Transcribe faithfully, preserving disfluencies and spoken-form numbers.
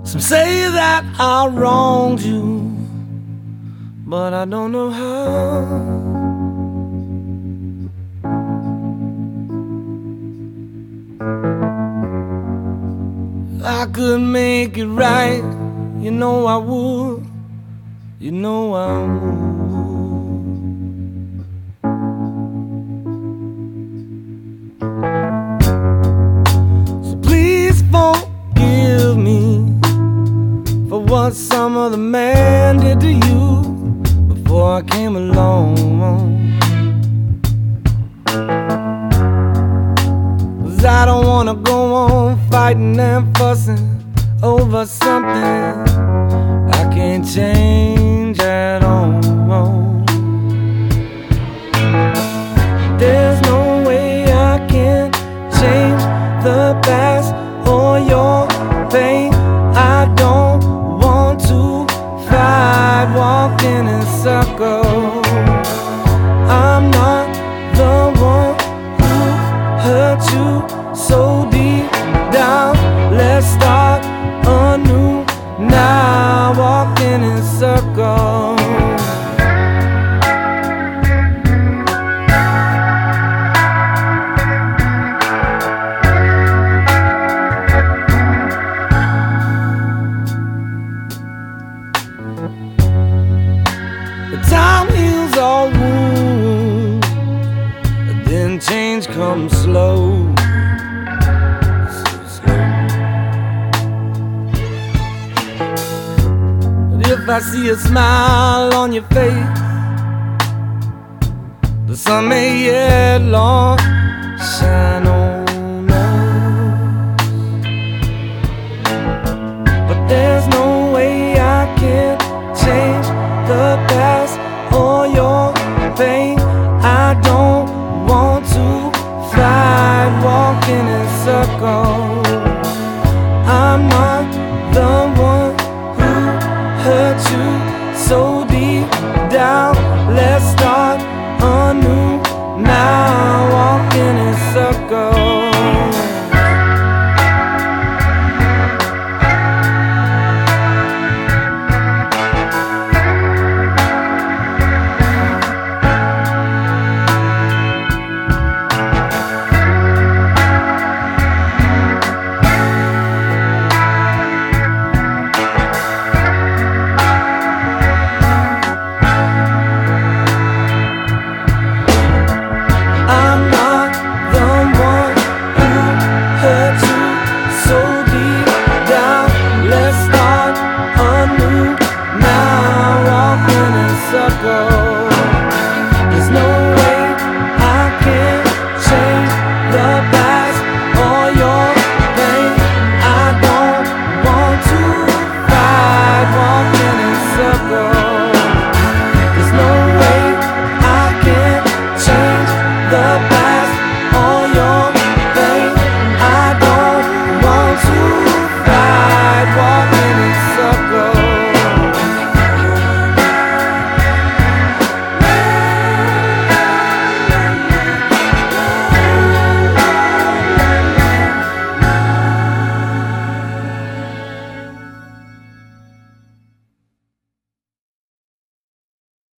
Some say that I wronged you, but I don't know how. I could make it right, you know I would, you know I would. So please forgive me for what some other man did to you before I came along. 'Cause I don't wanna go on fighting and fussing over something I can't change at all. There's no way I can change the past or your pain. I don't want to fight, walking in circles. I'm not the one who hurt you so deep down. Let's start anew now, walking in circles. The time heals all wounds, but then change comes slow. If I see a smile on your face, the sun may yet long shine on us. But there's no